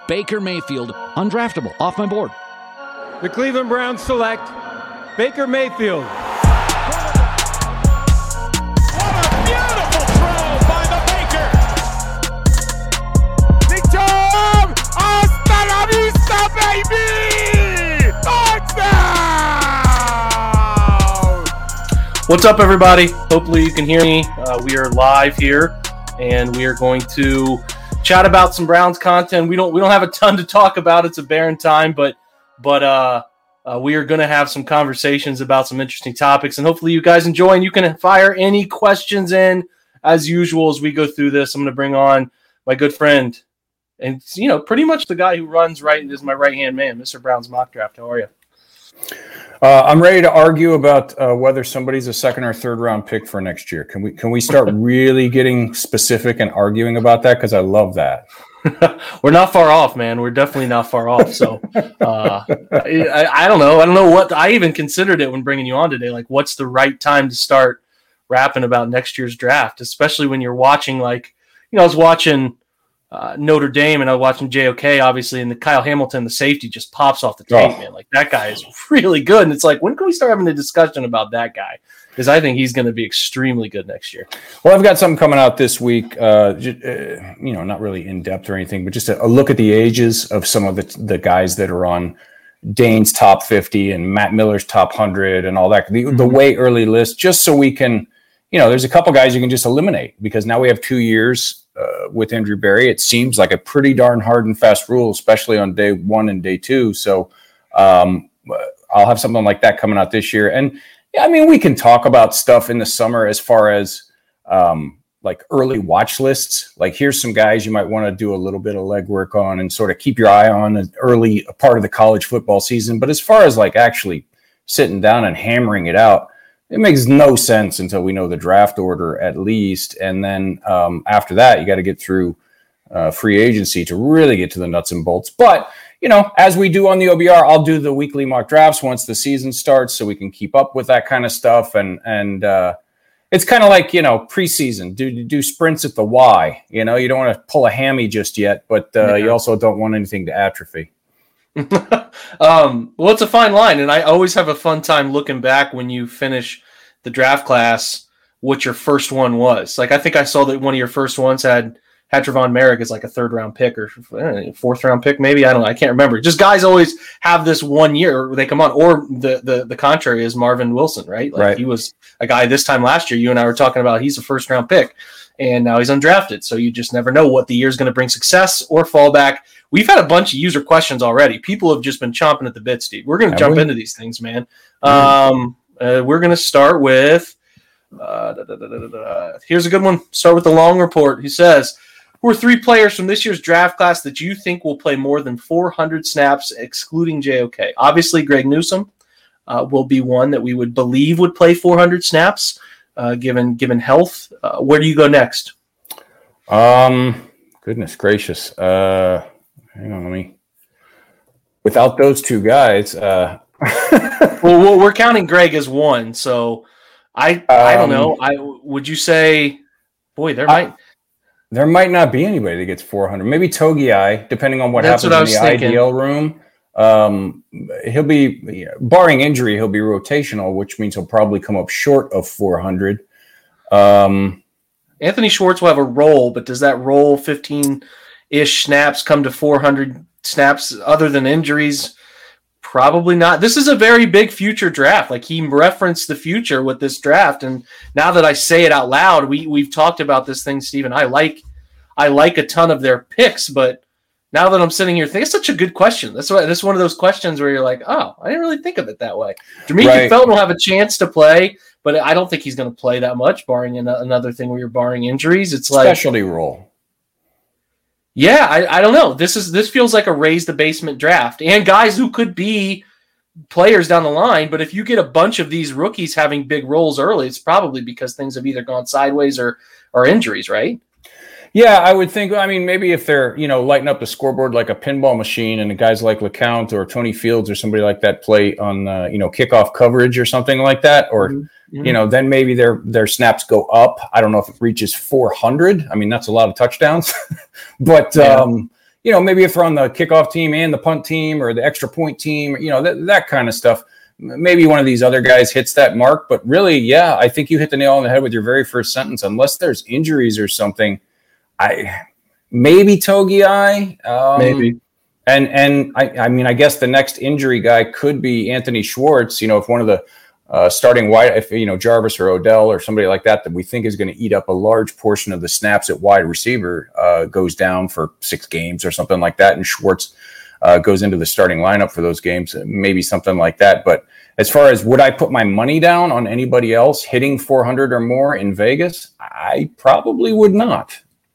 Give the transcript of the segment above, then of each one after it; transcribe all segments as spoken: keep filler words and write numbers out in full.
Baker Mayfield, undraftable, off my board. The Cleveland Browns select Baker Mayfield. What a beautiful throw by the Baker! Nick Chubb! Hasta la vista, baby! Touchdown! What's up, everybody? Hopefully you can hear me. Uh, we are live here, and we are going to chat about some Browns content. We don't we don't have a ton to talk about. It's a barren time, but but uh, uh, we are going to have some conversations about some interesting topics, and hopefully you guys enjoy. And you can fire any questions in as usual as we go through this. I'm going to bring on my good friend, and you know, pretty much the guy who runs right is my right hand man, Mister Brown's Mock Draft. How are you? Uh, I'm ready to argue about uh, whether somebody's a second or third round pick for next year. Can we can we start really getting specific and arguing about that? Because I love that. We're not far off, man. We're definitely not far off. So uh, I, I don't know. I don't know what I even considered it when bringing you on today. Like, what's the right time to start rapping about next year's draft, especially when you're watching, like, you know, I was watching uh, Notre Dame and I was watching J O K, obviously, and the Kyle Hamilton, the safety, just pops off the tape, oh. man. Like, that guy is really good. And it's like, when can we start having a discussion about that guy? Because I think he's going to be extremely good next year. Well, I've got something coming out this week, uh, just, uh, you know, not really in depth or anything, but just a, a look at the ages of some of the, the guys that are on Dane's top fifty and Matt Miller's top one hundred and all that, the, mm-hmm. the way early list, just so we can, you know, there's a couple guys you can just eliminate because now we have two years uh, with Andrew Berry. It seems like a pretty darn hard and fast rule, especially on day one and day two. So um, I'll have something like that coming out this year. And yeah, I mean, we can talk about stuff in the summer as far as um, like early watch lists. Like, here's some guys you might want to do a little bit of legwork on and sort of keep your eye on an early part of the college football season. But as far as like actually sitting down and hammering it out, it makes no sense until we know the draft order at least. And then um, after that, you got to get through uh, free agency to really get to the nuts and bolts. But you know, as we do on the O B R, I'll do the weekly mock drafts once the season starts so we can keep up with that kind of stuff. And and uh, it's kind of like, you know, preseason. Do do sprints at the Y. You know, you don't want to pull a hammy just yet, but uh, yeah. you also don't want anything to atrophy. um, well, it's a fine line. And I always have a fun time looking back when you finish the draft class, what your first one was. Like, I think I saw that one of your first ones had had Trevon Merrick as like a third round pick or know, fourth round pick, maybe. I don't know. I can't remember. Just guys always have this one year where they come on, or the, the, the contrary is Marvin Wilson, right? Like right. He was a guy this time last year. You and I were talking about, he's a first round pick and now he's undrafted. So you just never know what the year is going to bring, success or fallback. We've had a bunch of user questions already. People have just been chomping at the bit, Steve. We're going to jump we? into these things, man. Mm-hmm. Um, uh, we're going to start with, uh, da, da, da, da, da. Here's a good one. Start with the long report. He says, who are three players from this year's draft class that you think will play more than four hundred snaps, excluding J O K? Obviously, Greg Newsome uh, will be one that we would believe would play four hundred snaps, uh, given given health. Uh, where do you go next? Um, goodness gracious. Uh, hang on, let me. Without those two guys, uh... well, we're counting Greg as one, so I I don't know. I would you say, boy, there I, might. There might not be anybody that gets four hundred. Maybe Togiai, depending on what That's happens what in the thinking. I D L room. Um, he'll be, barring injury, he'll be rotational, which means he'll probably come up short of four hundred. Um, Anthony Schwartz will have a role, but does that role fifteen-ish snaps come to four hundred snaps other than injuries? Probably not. This is a very big future draft. Like, he referenced the future with this draft, and now that I say it out loud, we we've talked about this thing, Steven. I like I like a ton of their picks, but now that I'm sitting here thinking, it's such a good question. That's why this is one of those questions where you're like, oh, I didn't really think of it that way. Jameek right. Felton will have a chance to play, but I don't think he's going to play that much, barring an- another thing where you're barring injuries. It's like specialty role. Yeah, I, I don't know. This is this feels like a raise the basement draft, and guys who could be players down the line. But if you get a bunch of these rookies having big roles early, it's probably because things have either gone sideways or or injuries, right? Yeah, I would think, I mean, maybe if they're, you know, lighting up the scoreboard like a pinball machine and the guys like LeCount or Tony Fields or somebody like that play on, uh, you know, kickoff coverage or something like that, or, mm-hmm. you know, then maybe their their snaps go up. I don't know if it reaches four hundred. I mean, that's a lot of touchdowns. but, yeah. um, you know, maybe if they're on the kickoff team and the punt team or the extra point team, you know, that, that kind of stuff, maybe one of these other guys hits that mark. But really, yeah, I think you hit the nail on the head with your very first sentence. Unless there's injuries or something, I maybe Togiai. Um, maybe. And and I, I mean, I guess the next injury guy could be Anthony Schwartz. You know, if one of the uh, starting wide, if you know Jarvis or Odell or somebody like that that we think is going to eat up a large portion of the snaps at wide receiver uh, goes down for six games or something like that, and Schwartz uh, goes into the starting lineup for those games, maybe something like that. But as far as would I put my money down on anybody else hitting four hundred or more in Vegas, I probably would not.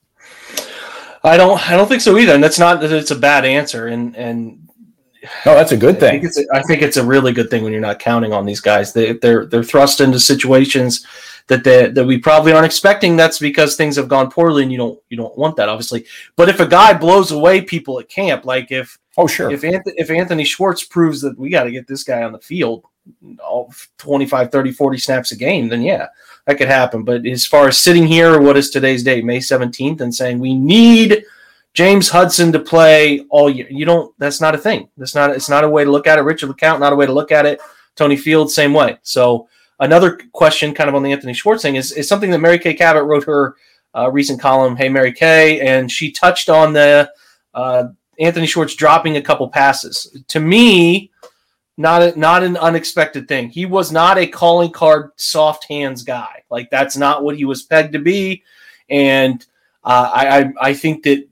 I don't. I don't think so either, and that's not that it's a bad answer. And and no, that's a good thing. I think it's a, I think it's a really good thing when you're not counting on these guys. They, they're they're thrust into situations that they, that we probably aren't expecting. That's because things have gone poorly, and you don't you don't want that, obviously. But if a guy blows away people at camp, like if oh sure, if Anthony, if Anthony Schwartz proves that we got to get this guy on the field, all twenty-five, thirty, forty snaps a game, then yeah, that could happen. But as far as sitting here, what is today's date, May seventeenth, and saying we need James Hudson to play all year, you don't, that's not a thing. That's not, it's not a way to look at it. Richard LeCount, not a way to look at it. Tony Fields, same way. So another question kind of on the Anthony Schwartz thing is, is something that Mary Kay Cabot wrote her uh, recent column, Hey Mary Kay, and she touched on the uh, Anthony Schwartz dropping a couple passes. To me, Not a, not an unexpected thing. He was not a calling card soft hands guy. Like that's not what he was pegged to be. And uh, I, I I think that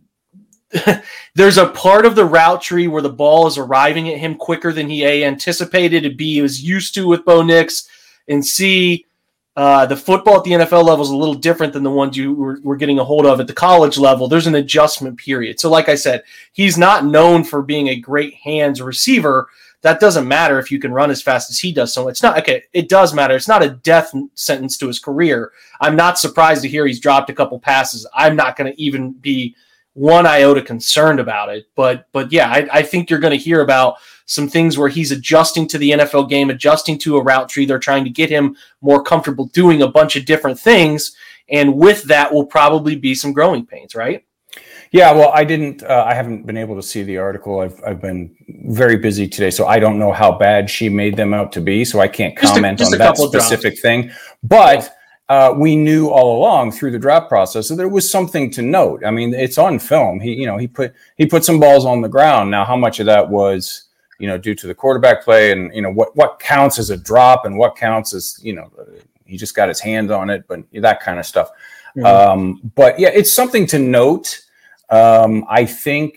there's a part of the route tree where the ball is arriving at him quicker than he A, anticipated, and B, he was used to with Bo Nix, and C, uh, the football at the N F L level is a little different than the ones you were, were getting a hold of at the college level. There's an adjustment period. So like I said, he's not known for being a great hands receiver. That doesn't matter if you can run as fast as he does. So it's not, okay, it does matter. It's not a death sentence to his career. I'm not surprised to hear he's dropped a couple passes. I'm not going to even be one iota concerned about it. But but yeah, I, I think you're going to hear about some things where he's adjusting to the N F L game, adjusting to a route tree. They're trying to get him more comfortable doing a bunch of different things. And with that will probably be some growing pains, right? Yeah, well, I didn't. Uh, I haven't been able to see the article. I've I've been very busy today, so I don't know how bad she made them out to be. So I can't comment just a, just on that specific drops. thing. But uh, we knew all along through the draft process that there was something to note. I mean, it's on film. He, you know, he put he put some balls on the ground. Now, how much of that was, you know, due to the quarterback play, and you know what what counts as a drop and what counts as, you know, he just got his hands on it, but that kind of stuff. Mm-hmm. Um, but yeah, it's something to note. Um, I think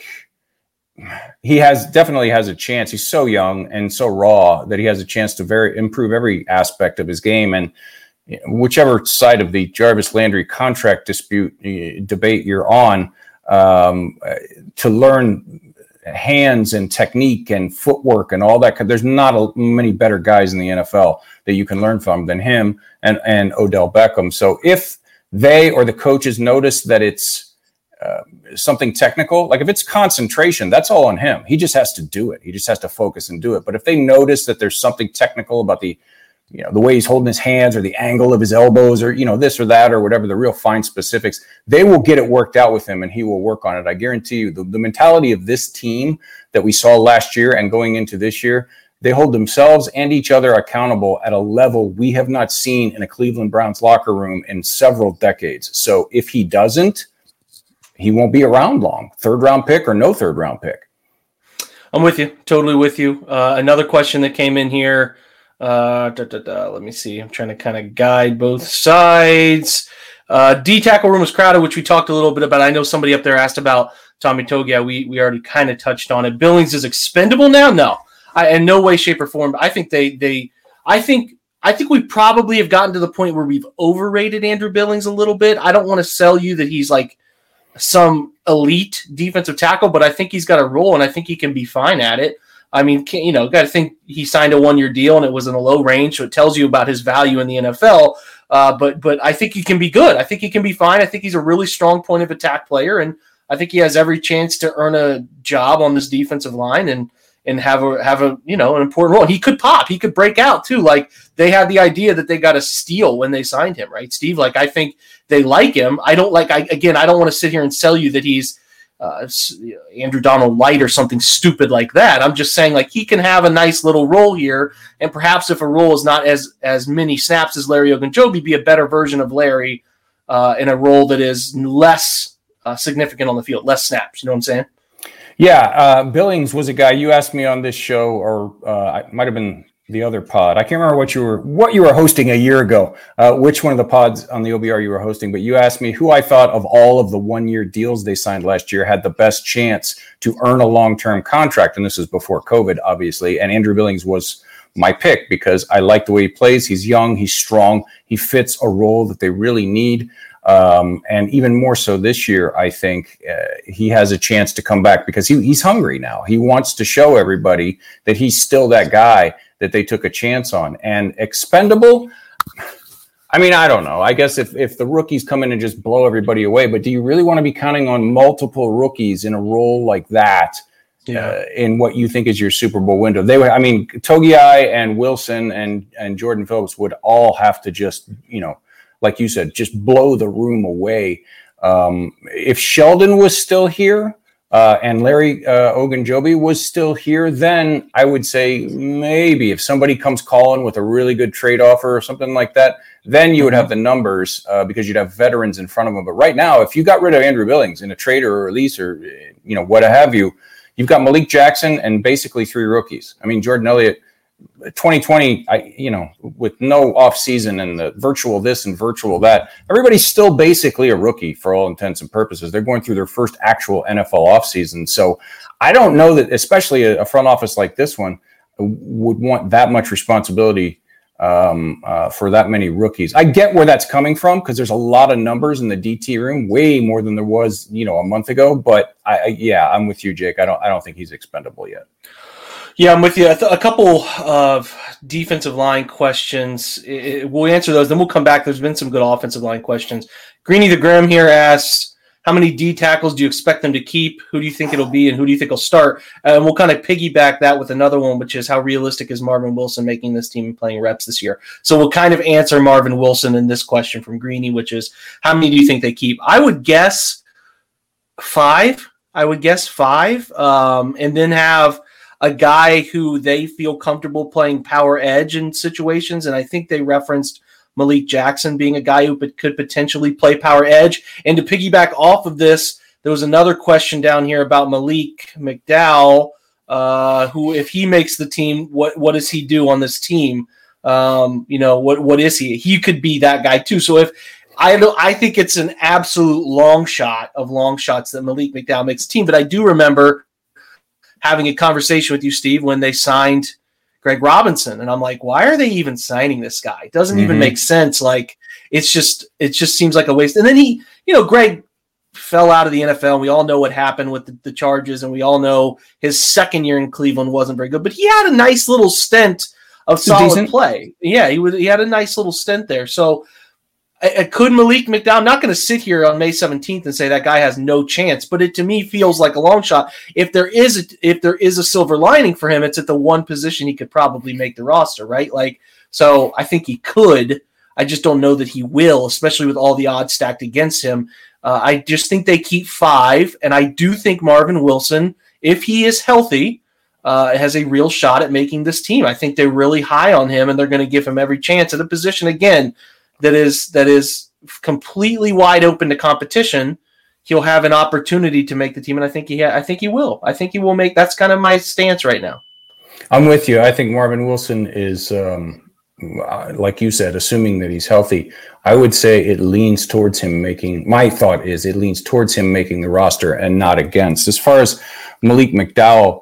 he has definitely has a chance. He's so young and so raw that he has a chance to very improve every aspect of his game. And whichever side of the Jarvis Landry contract dispute uh, debate you're on, um, to learn hands and technique and footwork and all that, there's not a, many better guys in the N F L that you can learn from than him and, and Odell Beckham. So if they or the coaches notice that it's Uh, something technical, like if it's concentration, that's all on him. He just has to do it. He just has to focus and do it. But if they notice that there's something technical about the, you know, the way he's holding his hands or the angle of his elbows or, you know, this or that or whatever, the real fine specifics, they will get it worked out with him and he will work on it. I guarantee you the, the mentality of this team that we saw last year and going into this year, they hold themselves and each other accountable at a level we have not seen in a Cleveland Browns locker room in several decades. So if he doesn't, he won't be around long. Third round pick or no third round pick. I'm with you. Totally with you. Uh, another question that came in here. Uh, da, da, da, let me see. I'm trying to kind of guide both sides. Uh, D tackle room was crowded, which we talked a little bit about. I know somebody up there asked about Tommy Togiai. We we already kind of touched on it. Billings is expendable now? No, I, in no way, shape, or form. I think they they. I think I think we probably have gotten to the point where we've overrated Andrew Billings a little bit. I don't want to sell you that he's like some elite defensive tackle, but I think he's got a role and I think he can be fine at it. I mean, you know, got to think he signed a one-year deal and it was in a low range, so it tells you about his value in the N F L. Uh, but but I think he can be good. I think he can be fine. I think he's a really strong point of attack player, and I think he has every chance to earn a job on this defensive line and and have a have a you know an important role. He could pop. He could break out too. Like they had the idea that they got a steal when they signed him, right, Steve? Like I think they like him. I don't like. I again, I don't want to sit here and sell you that he's uh, Andrew Donald Light or something stupid like that. I'm just saying, like, he can have a nice little role here, and perhaps if a role is not as as many snaps as Larry Ogunjobi, be a better version of Larry uh, in a role that is less uh, significant on the field, less snaps. You know what I'm saying? Yeah, uh, Billings was a guy you asked me on this show, or uh, it might have been the other pod. I can't remember what you were what you were hosting a year ago, uh, which one of the pods on the O B R you were hosting, but you asked me who I thought of all of the one-year deals they signed last year had the best chance to earn a long-term contract, and this is before COVID, obviously, and Andrew Billings was my pick because I like the way he plays. He's young, he's strong, he fits a role that they really need. Um, and even more so this year, I think uh, he has a chance to come back because he, he's hungry now. He wants to show everybody that he's still that guy that they took a chance on. And expendable, I mean, I don't know. I guess if, if the rookies come in and just blow everybody away, but do you really want to be counting on multiple rookies in a role like that? Yeah. Uh, in what you think is your Super Bowl window? They were, I mean, Togiai and Wilson and, and Jordan Phillips would all have to just, you know, like you said, just blow the room away. Um, if Sheldon was still here uh, and Larry uh, Ogunjobi was still here, then I would say maybe if somebody comes calling with a really good trade offer or something like that, then you would have the numbers uh, because you'd have veterans in front of them. But right now, if you got rid of Andrew Billings in a trade or a release or, you know, what have you, you've got Malik Jackson and basically three rookies. I mean, Jordan Elliott, twenty twenty, I, you know, with no off season and the virtual this and virtual that, everybody's still basically a rookie for all intents and purposes. They're going through their first actual N F L off season. So I don't know that, especially a, a front office like this one would want that much responsibility um, uh, for that many rookies. I get where that's coming from because there's a lot of numbers in the D T room, way more than there was, you know, a month ago. But I, I yeah, I'm with you, Jake. I don't, I don't think he's expendable yet. Yeah, I'm with you. A couple of defensive line questions. We'll answer those, then we'll come back. There's been some good offensive line questions. Greeny the Grim here asks, how many D tackles do you expect them to keep? Who do you think it'll be, and who do you think will start? And we'll kind of piggyback that with another one, which is how realistic is Marvin Wilson making this team and playing reps this year? So we'll kind of answer Marvin Wilson in this question from Greeny, which is, how many do you think they keep? I would guess five. I would guess five, um, and then have a guy who they feel comfortable playing power edge in situations. And I think they referenced Malik Jackson being a guy who could potentially play power edge. And to piggyback off of this, there was another question down here about Malik McDowell, uh, who, if he makes the team, what, what does he do on this team? Um, you know, what, what is he? He could be that guy too. So if I don't, I think it's an absolute long shot of long shots that Malik McDowell makes the team. But I do remember having a conversation with you, Steve, when they signed Greg Robinson. And I'm like, why are they even signing this guy? It doesn't mm-hmm. even make sense. Like, it's just, it just seems like a waste. And then he, you know, Greg fell out of the N F L. We all know what happened with the, the Chargers, and we all know his second year in Cleveland wasn't very good, but he had a nice little stint of solid decent play. Yeah, he was, he had a nice little stint there. So I, I could Malik McDowell, I'm not going to sit here on May seventeenth and say that guy has no chance, but it to me feels like a long shot. If there is a, if there is a silver lining for him, it's at the one position he could probably make the roster, right? Like, so I think he could. I just don't know that he will, especially with all the odds stacked against him. Uh, I just think they keep five, and I do think Marvin Wilson, if he is healthy, uh, has a real shot at making this team. I think they're really high on him, and they're going to give him every chance at a position, again, that is that is completely wide open to competition. He'll have an opportunity to make the team, and I think he ha- I think he will. I think he will make. That's kind of my stance right now. I'm with you. I think Marvin Wilson is, um, like you said, assuming that he's healthy, I would say it leans towards him making. My thought is it leans towards him making the roster and not against. As far as Malik McDowell,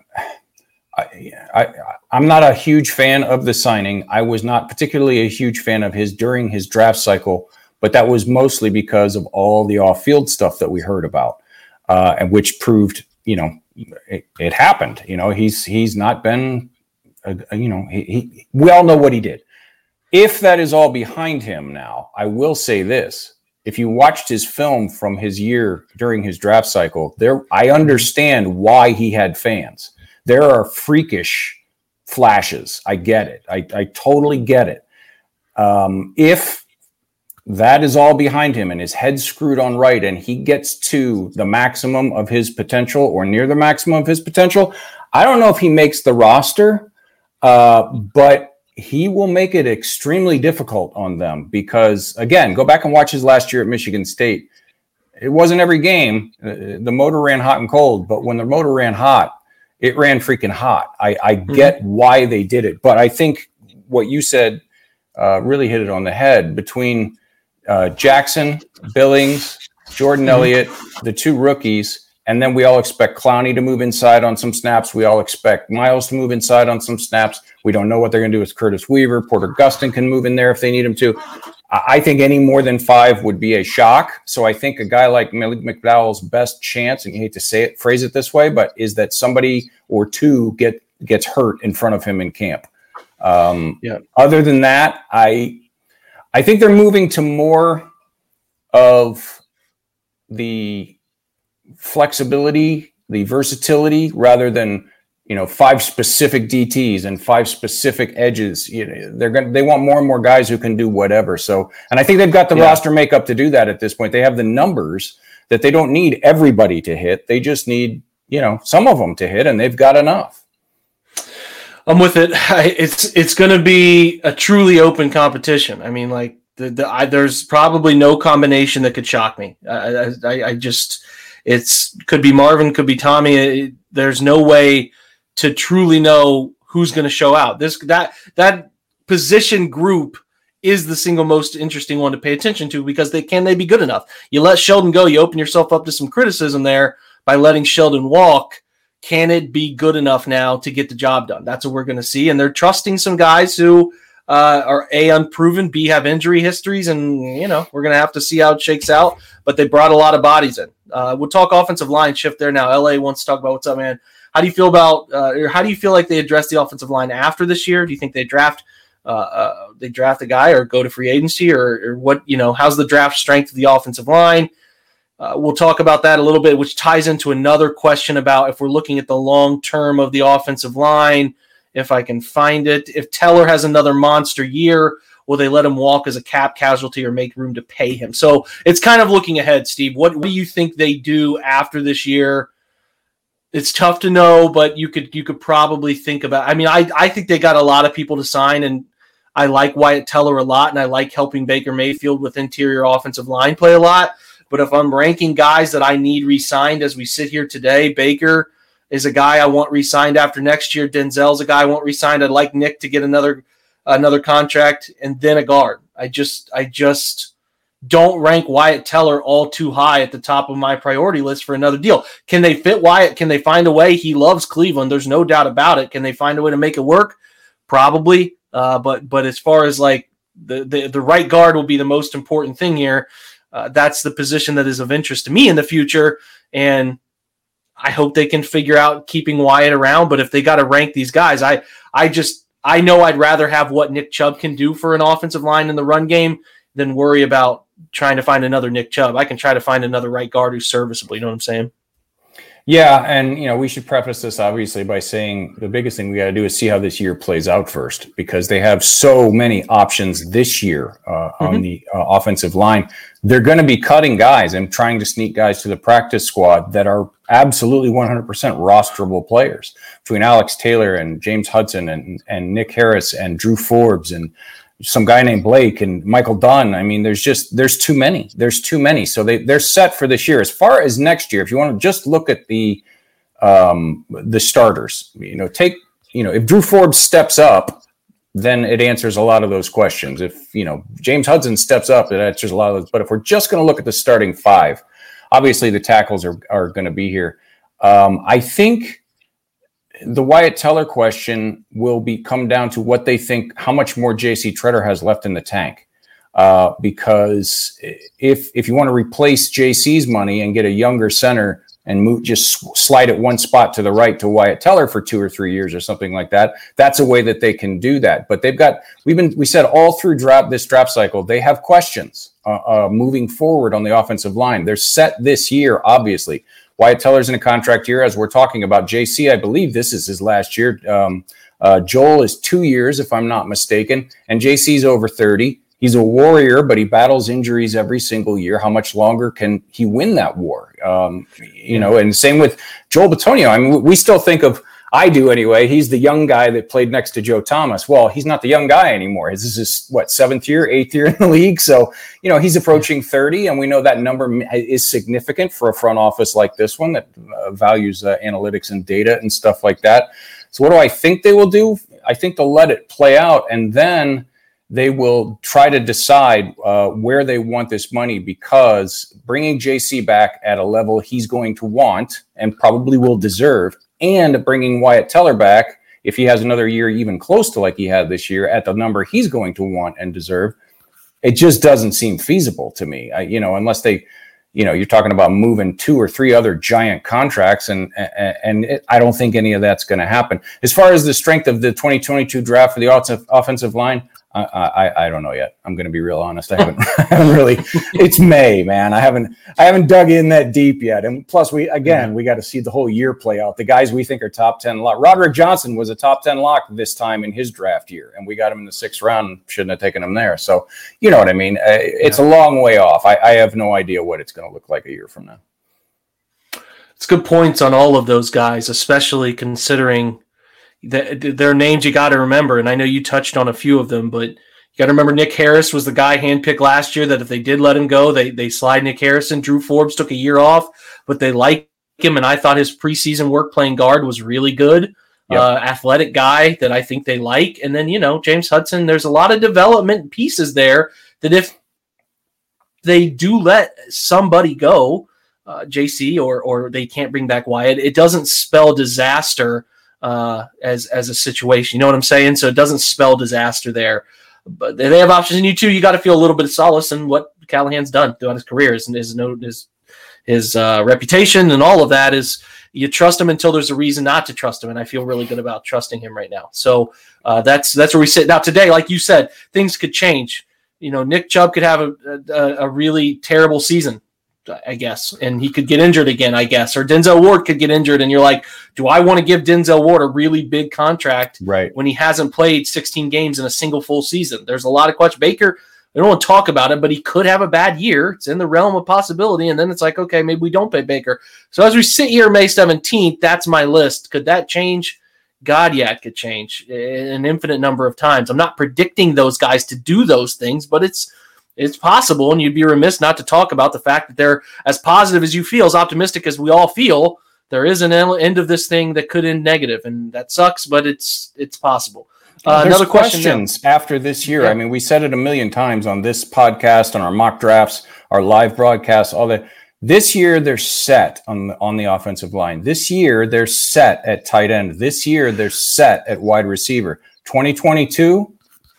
I, I, I'm not a huge fan of the signing. I was not particularly a huge fan of his during his draft cycle, but that was mostly because of all the off-field stuff that we heard about, uh, and which proved, you know, it, it happened. You know, he's he's not been, a, a, you know, he, he we all know what he did. If that is all behind him now, I will say this. If you watched his film from his year during his draft cycle, there, I understand why he had fans. There are freakish flashes. I get it. I, I totally get it. Um, if that is all behind him and his head screwed on right, and he gets to the maximum of his potential or near the maximum of his potential, I don't know if he makes the roster, uh, but he will make it extremely difficult on them because, again, go back and watch his last year at Michigan State. It wasn't every game. The motor ran hot and cold, but when the motor ran hot, it ran freaking hot. I, I mm-hmm. get why they did it, but I think what you said uh, really hit it on the head. Between uh, Jackson, Billings, Jordan mm-hmm. Elliott, the two rookies, and then we all expect Clowney to move inside on some snaps. We all expect Miles to move inside on some snaps. We don't know what they're going to do with Curtis Weaver. Porter Gustin can move in there if they need him to. I think any more than five would be a shock. So I think a guy like Malik McDowell's best chance, and you hate to say it, phrase it this way, but is that somebody or two get gets hurt in front of him in camp. Um, yeah. Other than that, I I think they're moving to more of the flexibility, the versatility, rather than, you know, five specific D Ts and five specific edges. You know, they're going they want more and more guys who can do whatever. So, and I think they've got the yeah. roster makeup to do that at this point. They have the numbers that they don't need everybody to hit. They just need, you know, some of them to hit, and they've got enough. I'm with it. It's it's going to be a truly open competition. I mean, like the, the I, there's probably no combination that could shock me. I, I, I just it's could be Marvin, could be Tommy. It, there's no way to truly know who's going to show out. This that that position group is the single most interesting one to pay attention to because they can they be good enough. You let Sheldon go, you open yourself up to some criticism there by letting Sheldon walk. Can it be good enough now to get the job done? That's what we're going to see. And they're trusting some guys who uh, are A, unproven, B, have injury histories. And, you know, we're going to have to see how it shakes out. But they brought a lot of bodies in. Uh, we'll talk offensive line shift there now. L A wants to talk about what's up, man. How do you feel about uh, or how do you feel like they address the offensive line after this year? Do you think they draft uh, uh, they draft a guy or go to free agency or, or what, you know, how's the draft strength of the offensive line? Uh, we'll talk about that a little bit, which ties into another question about if we're looking at the long term of the offensive line, if I can find it. If Teller has another monster year, will they let him walk as a cap casualty or make room to pay him? So it's kind of looking ahead, Steve. What, what do you think they do after this year? It's tough to know, but you could you could probably think about. I mean, I, I think they got a lot of people to sign, and I like Wyatt Teller a lot, and I like helping Baker Mayfield with interior offensive line play a lot. But if I'm ranking guys that I need re-signed as we sit here today, Baker is a guy I want re-signed after next year. Denzel's a guy I want re-signed. I'd like Nick to get another another contract, and then a guard. I just I just don't rank Wyatt Teller all too high at the top of my priority list for another deal. Can they fit Wyatt? Can they find a way? He loves Cleveland. There's no doubt about it. Can they find a way to make it work? Probably. Uh, but but as far as like the, the, the right guard will be the most important thing here. Uh, that's the position that is of interest to me in the future, and I hope they can figure out keeping Wyatt around. But if they got to rank these guys, I I just I know I'd rather have what Nick Chubb can do for an offensive line in the run game than worry about trying to find another Nick Chubb. I can try to find another right guard who's serviceable. You know what I'm saying? Yeah, and you know, we should preface this obviously by saying the biggest thing we got to do is see how this year plays out first, because they have so many options this year uh, mm-hmm. on the uh, offensive line. They're going to be cutting guys and trying to sneak guys to the practice squad that are absolutely one hundred percent rosterable players, between Alex Taylor and James Hudson and and Nick Harris and Drew Forbes and some guy named Blake and Michael Dunn. I mean, there's just, there's too many, there's too many. So they, they're set for this year. As far as next year, if you want to just look at the, um, the starters, you know, take, you know, if Drew Forbes steps up, then it answers a lot of those questions. If, you know, James Hudson steps up, it answers a lot of those. But if we're just going to look at the starting five, obviously the tackles are, are going to be here. Um, I think the Wyatt Teller question will be come down to what they think, how much more J C Tretter has left in the tank. Uh, because if if you want to replace J C's money and get a younger center and move, just slide it one spot to the right to Wyatt Teller for two or three years or something like that, that's a way that they can do that. But they've got, we've been, we said all through draft, this draft cycle, they have questions uh, uh, moving forward on the offensive line. They're set this year, obviously. Wyatt Teller's in a contract year, as we're talking about. J C, I believe this is his last year. Um, uh, Joel is two years, if I'm not mistaken, and J C's over thirty. He's a warrior, but he battles injuries every single year. How much longer can he win that war? Um, you know, and same with Joel Bitonio. I mean, we still think of, I do anyway, he's the young guy that played next to Joe Thomas. Well, he's not the young guy anymore. This is his, what, seventh year, eighth year in the league. So, you know, he's approaching thirty, and we know that number is significant for a front office like this one that uh, values uh, analytics and data and stuff like that. So what do I think they will do? I think they'll let it play out, and then they will try to decide uh, where they want this money, because bringing J C back at a level he's going to want and probably will deserve, and bringing Wyatt Teller back, if he has another year even close to like he had this year, at the number he's going to want and deserve, it just doesn't seem feasible to me. I, you know, unless they, you know, you're talking about moving two or three other giant contracts, and and, and it, I don't think any of that's going to happen. As far as the strength of the twenty twenty-two draft for the offensive, offensive line, I, I I don't know yet. I'm going to be real honest. I haven't, I haven't really. It's May, man. I haven't I haven't dug in that deep yet. And plus, we again we got to see the whole year play out. The guys we think are top ten lock. Roderick Johnson was a top ten lock this time in his draft year, and we got him in the sixth round. Shouldn't have taken him there. So you know what I mean. It's yeah. a long way off. I, I have no idea what it's going to look like a year from now. It's good points on all of those guys, especially considering the, their names you got to remember. And I know you touched on a few of them, but you got to remember Nick Harris was the guy handpicked last year that if they did let him go, they they slide Nick Harrison. Drew Forbes took a year off, but they like him, and I thought his preseason work playing guard was really good. Yep. Uh, athletic guy that I think they like. And then, you know, James Hudson, there's a lot of development pieces there that if they do let somebody go, uh, J C, or or they can't bring back Wyatt, it doesn't spell disaster uh, as as a situation. You know what I'm saying? So it doesn't spell disaster there. But they have options in you too. You got to feel a little bit of solace in what Callahan's done throughout his career. His his his, his uh, reputation and all of that is you trust him until there's a reason not to trust him, and I feel really good about trusting him right now. So uh, that's that's where we sit now. Today, like you said, things could change. You know, Nick Chubb could have a, a, a really terrible season, I guess, and he could get injured again, I guess, or Denzel Ward could get injured, and you're like, do I want to give Denzel Ward a really big contract right when he hasn't played sixteen games in a single full season? There's a lot of questions. Baker, I don't want to talk about it, but he could have a bad year. It's in the realm of possibility, and then it's like, okay, maybe we don't pay Baker. So as we sit here May seventeenth, that's my list. Could that change? God, yeah, it could change an infinite number of times. I'm not predicting those guys to do those things, but it's it's possible, and you'd be remiss not to talk about the fact that they're as positive as you feel, as optimistic as we all feel. There is an end of this thing that could end negative, and that sucks, but it's it's possible. Uh, There's another question questions now. After this year. Yeah. I mean, we said it a million times on this podcast, on our mock drafts, our live broadcasts, all that. This year, they're set on the, on the offensive line. This year, they're set at tight end. This year, they're set at wide receiver. twenty twenty-two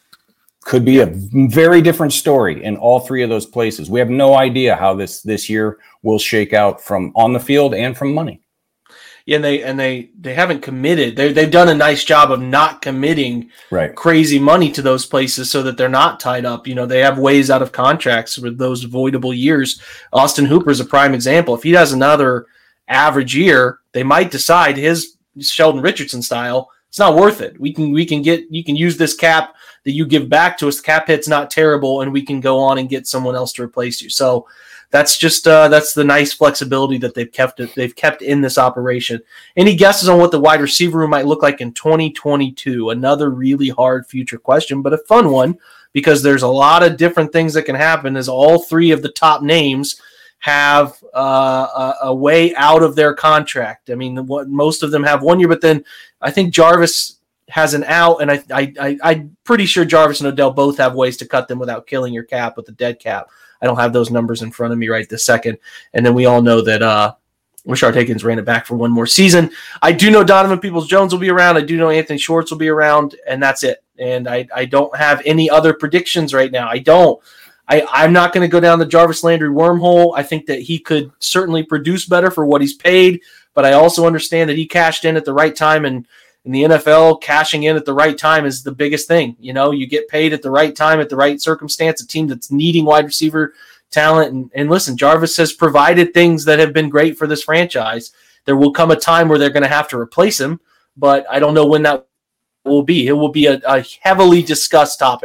could be a very different story in all three of those places. We have no idea how this this year will shake out from on the field and from money. Yeah, and they and they they haven't committed. They they've done a nice job of not committing right. crazy money to those places so that they're not tied up. You know, they have ways out of contracts with those avoidable years. Austin Hooper is a prime example. If he has another average year, they might decide his Sheldon Richardson style, it's not worth it. We can we can get you can use this cap that you give back to us. The cap hit's not terrible, and we can go on and get someone else to replace you. So that's just uh, that's the nice flexibility that they've kept it. They've kept in this operation. Any guesses on what the wide receiver room might look like in twenty twenty-two? Another really hard future question, but a fun one because there's a lot of different things that can happen. As all three of the top names have uh, a, a way out of their contract. I mean, what most of them have one year, but then I think Jarvis has an out, and I, I, I, I'm pretty sure Jarvis and Odell both have ways to cut them without killing your cap with the dead cap. I don't have those numbers in front of me right this second. And then we all know that uh, Rashard Higgins ran it back for one more season. I do know Donovan Peoples-Jones will be around. I do know Anthony Schwartz will be around, and that's it. And I, I don't have any other predictions right now. I don't. I, I'm not going to go down the Jarvis Landry wormhole. I think that he could certainly produce better for what he's paid, but I also understand that he cashed in at the right time, and in the N F L, cashing in at the right time is the biggest thing. You know, you get paid at the right time, at the right circumstance, a team that's needing wide receiver talent. And, and listen, Jarvis has provided things that have been great for this franchise. There will come a time where they're going to have to replace him, but I don't know when that will be. It will be a, a heavily discussed topic.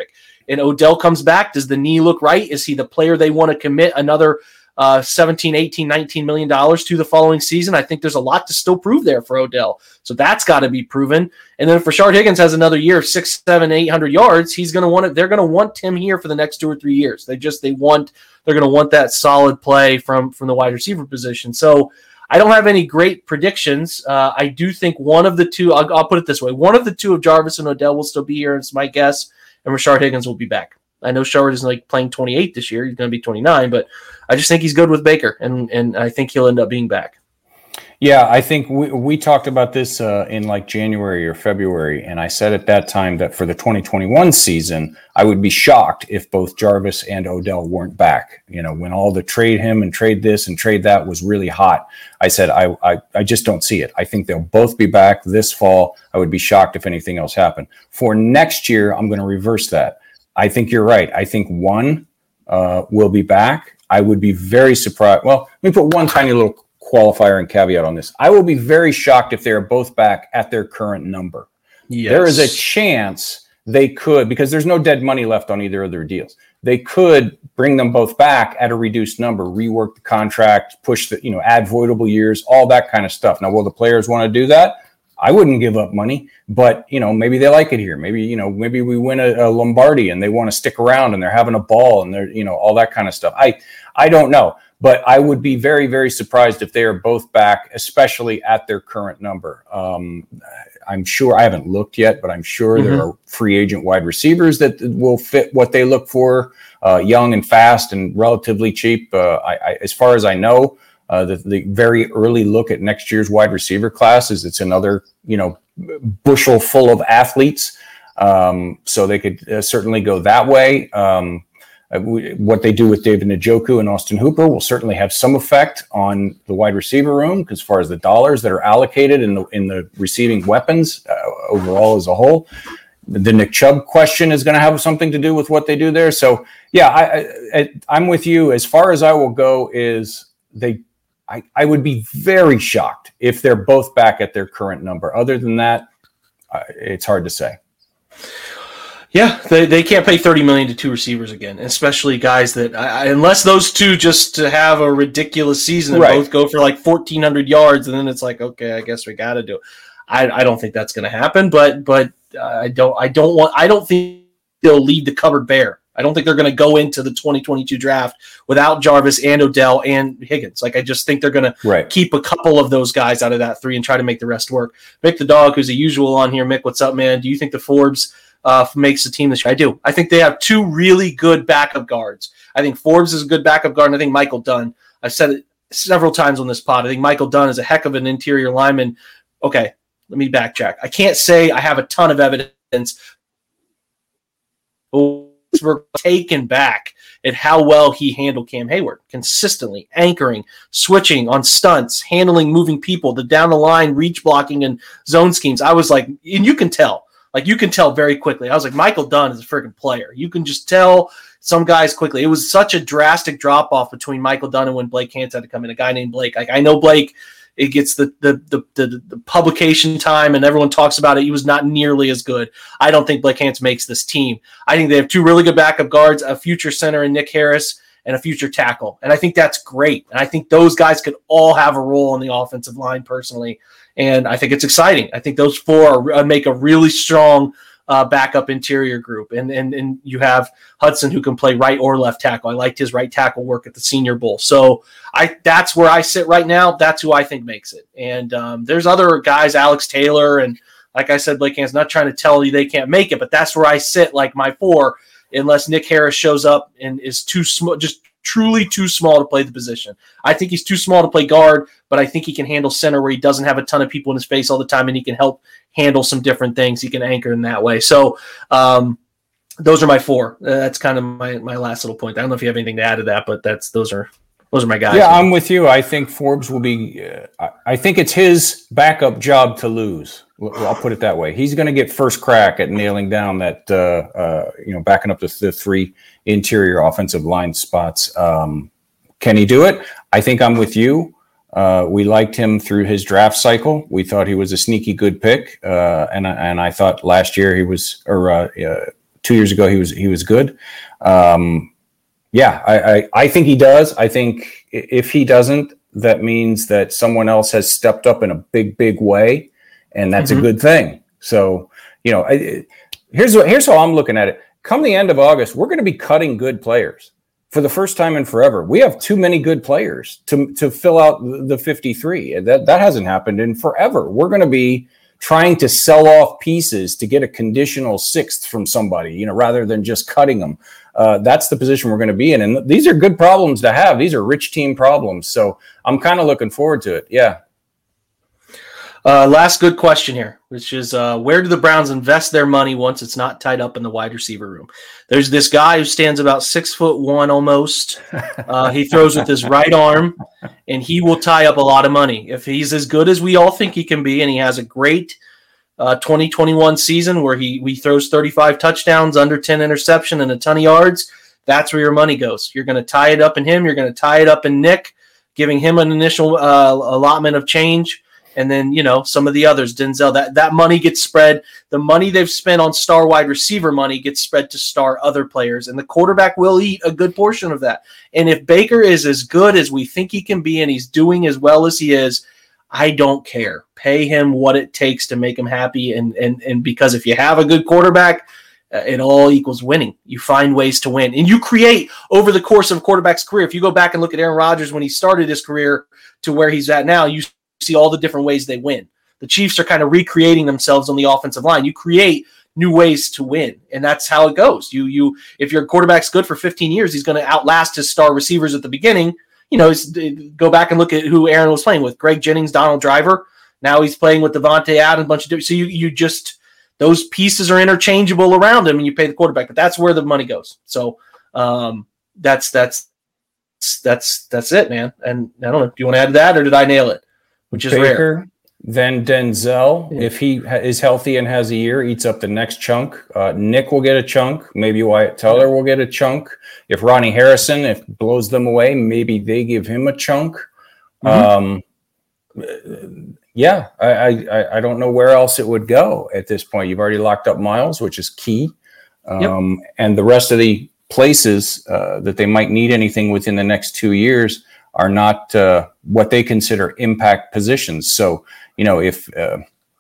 and Odell comes back, does the knee look right? Is he the player they want to commit another uh, seventeen, eighteen, nineteen million dollars to the following season? I think there's a lot to still prove there for Odell. So that's got to be proven. And then if Rashard Higgins has another year of six, seven, eight hundred yards, he's going to want it. They're going to want him here for the next two or three years. They just, they want, they're going to want that solid play from, from the wide receiver position. So I don't have any great predictions. Uh, I do think one of the two, I'll, I'll put it this way. One of the two of Jarvis and Odell will still be here. It's my guess. And Rashard Higgins will be back. I know Shard is like playing twenty-eight this year. He's going to be twenty-nine, but I just think he's good with Baker, and and I think he'll end up being back. Yeah, I think we, we talked about this uh, in like January or February, and I said at that time that for the twenty twenty-one season, I would be shocked if both Jarvis and Odell weren't back. You know, when all the trade him and trade this and trade that was really hot, I said I, I I just don't see it. I think they'll both be back this fall. I would be shocked if anything else happened. For next year, I'm going to reverse that. I think you're right. I think one uh, will be back. I would be very surprised. Well, let me put one tiny little qualifier and caveat on this. I will be very shocked if they are both back at their current number. Yes. There is a chance they could, because there's no dead money left on either of their deals. They could bring them both back at a reduced number, rework the contract, push the, you know, add voidable years, all that kind of stuff. Now, will the players want to do that? I wouldn't give up money, but, you know, maybe they like it here. Maybe, you know, maybe we win a, a Lombardi and they want to stick around and they're having a ball and they're, you know, all that kind of stuff. I, I don't know, but I would be very, very surprised if they are both back, especially at their current number. Um, I'm sure, I haven't looked yet, but I'm sure mm-hmm. there are free agent wide receivers that will fit what they look for, uh, young and fast and relatively cheap. Uh, I, I, as far as I know, Uh, the, the very early look at next year's wide receiver class is it's another, you know, bushel full of athletes. Um, so they could uh, certainly go that way. Um, uh, we, what they do with David Njoku and Austin Hooper will certainly have some effect on the wide receiver room, because as far as the dollars that are allocated in the in the receiving weapons uh, overall as a whole. The Nick Chubb question is going to have something to do with what they do there. So, yeah, I, I, I'm with you. As far as I will go is they – I, I would be very shocked if they're both back at their current number. Other than that, uh, it's hard to say. Yeah, they, they can't pay thirty million dollars to two receivers again, especially guys that, I, unless those two just have a ridiculous season and right. both go for like fourteen hundred yards, and then it's like, okay, I guess we got to do it. I, I don't think that's going to happen, but but uh, I don't I don't want I don't think they'll leave the cupboard bare. I don't think they're going to go into the twenty twenty-two draft without Jarvis and Odell and Higgins. Like, I just think they're going right. to keep a couple of those guys out of that three and try to make the rest work. Mick the Dog, who's a usual on here. Mick, what's up, man? Do you think the Forbes uh, makes the team this year? I do. I think they have two really good backup guards. I think Forbes is a good backup guard, and I think Michael Dunn. I've said it several times on this pod. I think Michael Dunn is a heck of an interior lineman. Okay, let me backtrack. I can't say I have a ton of evidence. Oh, were taken back at how well he handled Cam Hayward, consistently anchoring, switching on stunts, handling moving people, the down the line reach blocking and zone schemes. I was like, and you can tell, like you can tell very quickly. I was like, Michael Dunn is a freaking player. You can just tell some guys quickly. It was such a drastic drop off between Michael Dunn and when Blake Hance had to come in. A guy named Blake. Like I know Blake. It gets the the, the the the publication time and everyone talks about it. He was not nearly as good. I don't think Blake Hance makes this team. I think they have two really good backup guards, a future center in Nick Harris and a future tackle. And I think that's great. And I think those guys could all have a role on the offensive line personally. And I think it's exciting. I think those four are, make a really strong uh, backup interior group. And, and, and you have Hudson who can play right or left tackle. I liked his right tackle work at the Senior Bowl. So I that's where I sit right now. That's who I think makes it. And um, there's other guys, Alex Taylor, and like I said, Blake Hance, not trying to tell you they can't make it, but that's where I sit like my four, unless Nick Harris shows up and is too small, just truly too small to play the position. I think he's too small to play guard, but I think he can handle center where he doesn't have a ton of people in his face all the time, and he can help handle some different things. He can anchor in that way. So um, those are my four. Uh, that's kind of my, my last little point. I don't know if you have anything to add to that, but that's those are those are my guys. Yeah, I'm with you. I think Forbes will be uh, – I think it's his backup job to lose. I'll put it that way. He's going to get first crack at nailing down that, uh, uh, you know, backing up the, the three interior offensive line spots. Um, can he do it? I think I'm with you. Uh, we liked him through his draft cycle. We thought he was a sneaky good pick. Uh, and, and I thought last year he was, or uh, uh, two years ago he was he was good. Um, yeah, I, I I think he does. I think if he doesn't, that means that someone else has stepped up in a big big way, and that's mm-hmm. a good thing. So you know, I, here's what here's how I'm looking at it. Come the end of August, we're going to be cutting good players for the first time in forever. We have too many good players to to fill out the fifty-three. That that hasn't happened in forever. We're going to be trying to sell off pieces to get a conditional sixth from somebody, you know, rather than just cutting them. Uh, that's the position we're going to be in. And these are good problems to have. These are rich team problems. So I'm kind of looking forward to it. Yeah. Uh, last good question here, which is uh, where do the Browns invest their money once it's not tied up in the wide receiver room? There's this guy who stands about six foot one almost. Uh, he throws with his right arm, and he will tie up a lot of money. If he's as good as we all think he can be, and he has a great uh, twenty twenty-one season where he, he throws thirty-five touchdowns, under ten interception, and a ton of yards, that's where your money goes. You're going to tie it up in him. You're going to tie it up in Nick, giving him an initial uh, allotment of change. And then, you know, some of the others, Denzel, that, that money gets spread. The money they've spent on star wide receiver money gets spread to star other players. And the quarterback will eat a good portion of that. And if Baker is as good as we think he can be and he's doing as well as he is, I don't care. Pay him what it takes to make him happy. And, and, and because if you have a good quarterback, uh, it all equals winning. You find ways to win. And you create over the course of a quarterback's career. If you go back and look at Aaron Rodgers when he started his career to where he's at now, you see all the different ways they win. The Chiefs are kind of recreating themselves on the offensive line. You create new ways to win, and that's how it goes. You, you, if your quarterback's good for fifteen years, he's going to outlast his star receivers at the beginning. You know, go back and look at who Aaron was playing with: Greg Jennings, Donald Driver. Now he's playing with Devontae Adams, a bunch of different. So you, you just those pieces are interchangeable around him, and you pay the quarterback. But that's where the money goes. So um, that's that's that's that's it, man. And I don't know. Do you want to add to that, or did I nail it? Which is Baker, rare. Then Denzel, yeah. if he ha- is healthy and has a year, eats up the next chunk. Uh, Nick will get a chunk. Maybe Wyatt Teller will get a chunk. If Ronnie Harrison, if blows them away, maybe they give him a chunk. Mm-hmm. Um, yeah, I, I I don't know where else it would go at this point. You've already locked up Miles, which is key, um, yep. and the rest of the places uh, that they might need anything within the next two years are not uh, what they consider impact positions. So, you know, if, uh,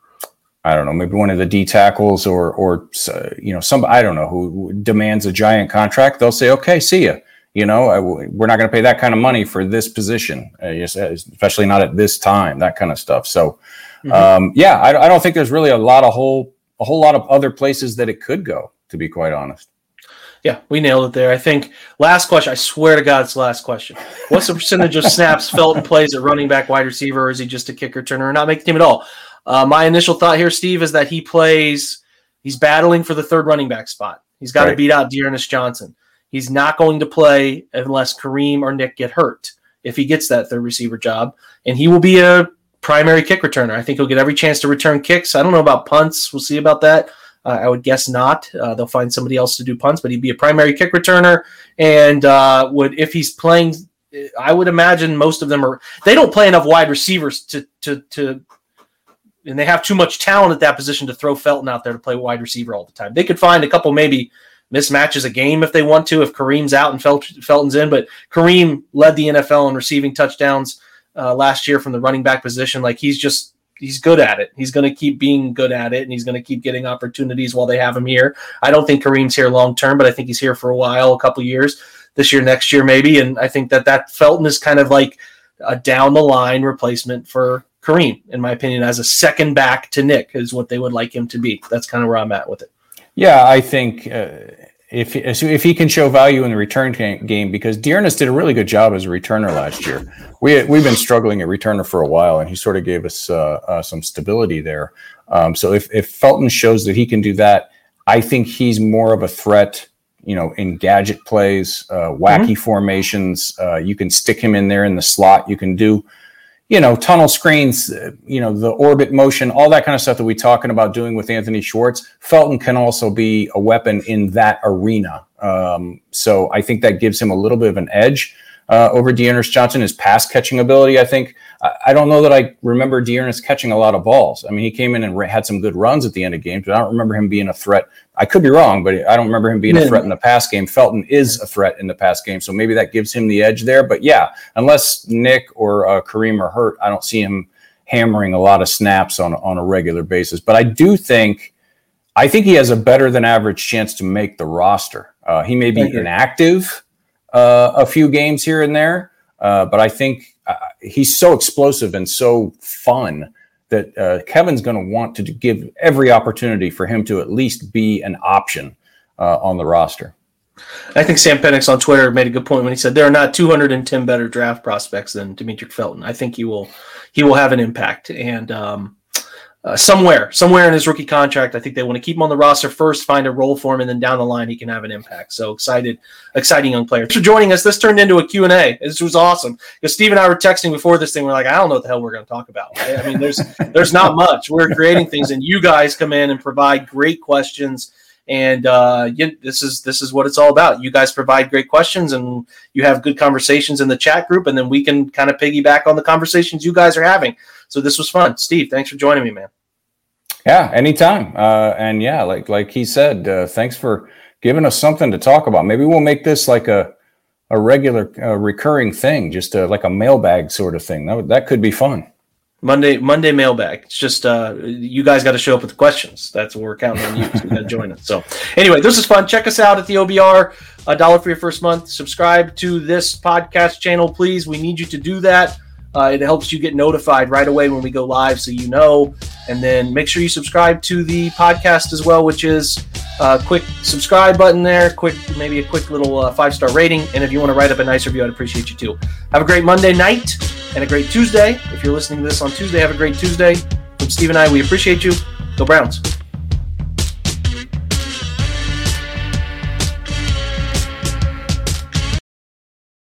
I don't know, maybe one of the D tackles or, or uh, you know, some, I don't know, who demands a giant contract, they'll say, okay, see ya. You know, I, we're not going to pay that kind of money for this position, uh, especially not at this time, that kind of stuff. So, mm-hmm. um, yeah, I, I don't think there's really a lot of whole, a whole lot of other places that it could go, to be quite honest. Yeah, we nailed it there. I think last question. I swear to God, it's the last question. What's the percentage of snaps Felton plays at running back, wide receiver, or is he just a kick returner or not make the team at all? Uh, my initial thought here, Steve, is that he plays. He's battling for the third running back spot. He's got right. to beat out Dearness Johnson. He's not going to play unless Kareem or Nick get hurt. If he gets that third receiver job, and he will be a primary kick returner. I think he'll get every chance to return kicks. I don't know about punts. We'll see about that. Uh, I would guess not. Uh, they'll find somebody else to do punts, but he'd be a primary kick returner. And uh, would if he's playing, I would imagine most of them are. They don't play enough wide receivers to to to, and they have too much talent at that position to throw Felton out there to play wide receiver all the time. They could find a couple maybe mismatches a game if they want to, if Kareem's out and Fel- Felton's in. But Kareem led the N F L in receiving touchdowns uh, last year from the running back position. Like he's just. He's good at it. He's going to keep being good at it, and he's going to keep getting opportunities while they have him here. I don't think Kareem's here long term, but I think he's here for a while, a couple years, this year, next year, maybe. And I think that that Felton is kind of like a down the line replacement for Kareem, in my opinion, as a second back to Nick is what they would like him to be. That's kind of where I'm at with it. Yeah, I think uh, if if he can show value in the return game, because Dearness did a really good job as a returner last year. We we've been struggling at returner for a while, and he sort of gave us uh, uh, some stability there. Um, so if if Felton shows that he can do that, I think he's more of a threat. You know, in gadget plays, uh, wacky mm-hmm. formations, uh, you can stick him in there in the slot. You can do, you know, tunnel screens, uh, you know, the orbit motion, all that kind of stuff that we're talking about doing with Anthony Schwartz. Felton can also be a weapon in that arena. Um, so I think that gives him a little bit of an edge. uh, over Dearness Johnson. His pass catching ability, I think. I, I don't know that I remember Dearness catching a lot of balls. I mean, he came in and re- had some good runs at the end of games, but I don't remember him being a threat. I could be wrong, but I don't remember him being a threat in the pass game. Felton is a threat in the pass game, so maybe that gives him the edge there. But yeah, unless Nick or uh, Kareem are hurt, I don't see him hammering a lot of snaps on, on a regular basis. But I do think, I think he has a better than average chance to make the roster. Uh, he may be inactive uh, a few games here and there, uh, but I think uh, he's so explosive and so fun that uh, Kevin's going to want to give every opportunity for him to at least be an option uh, on the roster. I think Sam Penix on Twitter made a good point when he said there are not two hundred ten better draft prospects than Demetric Felton. I think he will he will have an impact. And um, uh, somewhere, somewhere in his rookie contract, I think they want to keep him on the roster first, find a role for him, and then down the line he can have an impact. So excited, exciting young player. Thanks for joining us. This turned into a Q and A. This was awesome. Because Steve and I were texting before this thing. We're like, I don't know what the hell we're going to talk about. Right? I mean, there's there's not much. We're creating things, and you guys come in and provide great questions. And uh, you, this is this is what it's all about. You guys provide great questions, and you have good conversations in the chat group, and then we can kind of piggyback on the conversations you guys are having. So this was fun. Steve, thanks for joining me, man. Yeah, anytime. Uh, and yeah, like like he said, uh, thanks for giving us something to talk about. Maybe we'll make this like a a regular, uh, recurring thing, just a, like a mailbag sort of thing. That would, that could be fun. Monday, Monday mailbag. It's just uh, you guys got to show up with the questions. That's what we're counting on you. So you got to join us. So anyway, this is fun. Check us out at the O B R. A dollar for your first month. Subscribe to this podcast channel, please. We need you to do that. Uh, it helps you get notified right away when we go live, so you know. And then make sure you subscribe to the podcast as well, which is a quick subscribe button there. Quick, maybe a quick little uh, five star rating. And if you want to write up a nice review, I'd appreciate you too. Have a great Monday night. And a great Tuesday. If you're listening to this on Tuesday, have a great Tuesday. From Steve and I, we appreciate you. Go Browns.